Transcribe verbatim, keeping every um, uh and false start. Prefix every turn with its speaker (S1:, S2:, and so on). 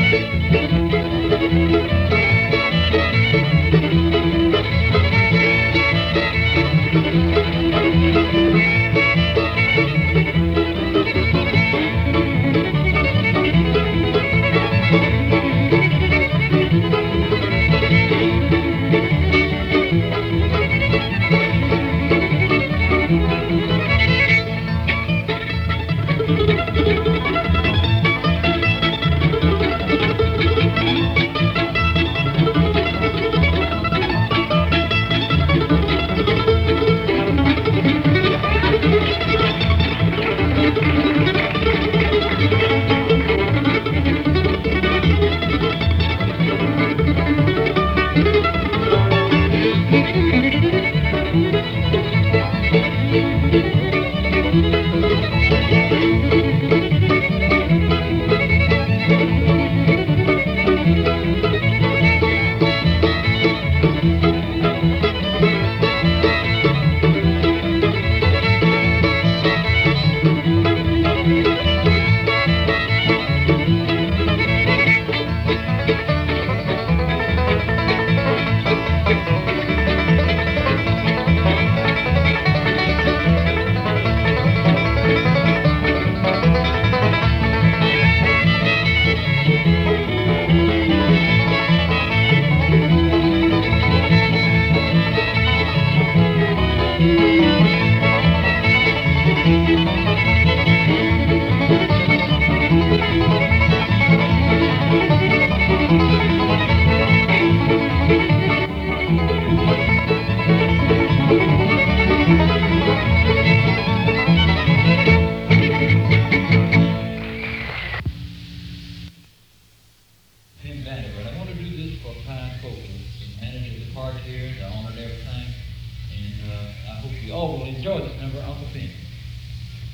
S1: Tim Banner, but I want to do this for Pine Folks, the manager of the park here, the owner and everything, and uh, I hope you all will enjoy this number, Uncle Pin.